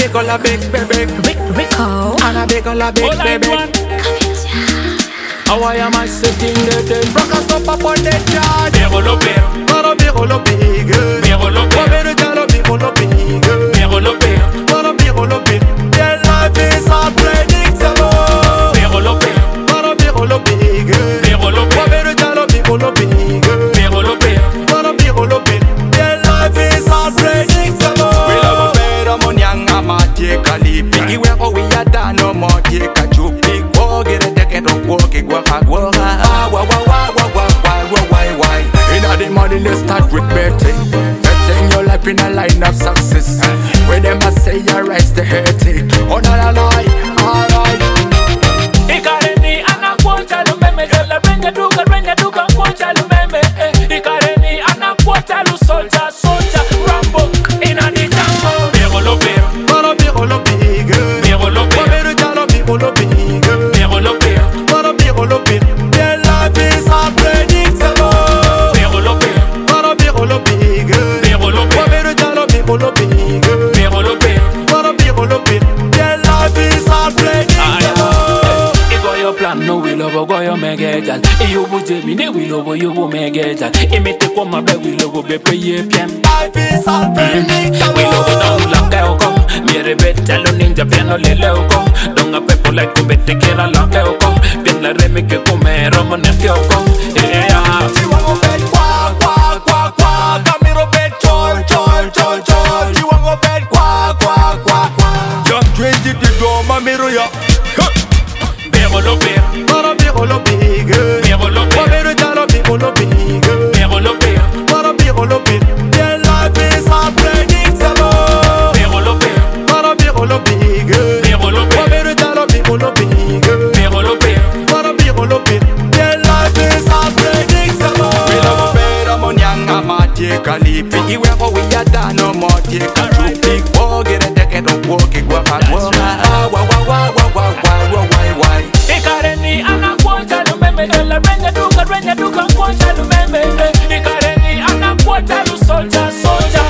big on la big big Rico. and a big on la big big. How I am I sitting there? Rock a stop up on the chart. Biro lo biro, Para biro lo big. biro lo biro, Over the jalo biro lo big. biro lo biro, Para biro lo big. Their life is unpredictable. biro lo biro, Para biro lo big. biro lo biro, Over the jalo biro lo big. biro lo biro. Para biro lo big. Their life is unpredictable. We love a better money and a matic a lipi. Iwe o we a da no more take a chupi. Get a decade of walking, walk. Why? In the morning, they start with betting. Betting your life in a line of success. When them a say you rise the headache. Oh, no, alright. Ikareni anakuota lumeme, jela renya duka kuota lumeme. Ikareni anakuota lu soldier, Rambo ina di tango. Biro lo biro, Para biro lo big. biro lo biro, Para jalo biro lo big. biro lo biro, Para biro lo big. Their life is unpredictable. biro lo biro, Para biro lo big. biro lo biro, Para jalo biro lo big. biro lo biro. Para biro lo big. Their life is unpredictable. Igoyo plan no wilobo goyo megejal. Iyubu jemi ne wilobo yubu megejal. Imite kwa mabe wilobo bepe ye piem. Life is unpredictable. Wilobo down lake oko. Miere betalo ninja piano lele oko. Donga pepo like kumbete kera lake oko. Bien la remi que come romo nete oko. Yeah. Chiwango bed kwa. Camiro bed chol. Chiwango bed kwa. Jump crazy the door, mamiro ya. Biro lo biro, Para biro lo big. biro lo biro, Para jalo biro lo big. biro lo biro, Para biro lo big. Their life is unpredictable. biro lo biro, Para biro lo big. biro lo biro, Para jalo biro lo big. biro lo biro. Para biro lo big. Their life is unpredictable. We love a better money and a matic a lipi. Iwe o we a da no more take a chupi. Get a decade of walking, walk. Why? Ikareni anakuota lumeme, jela renya duka kuota lumeme. Ikareni anakuota lu soldier,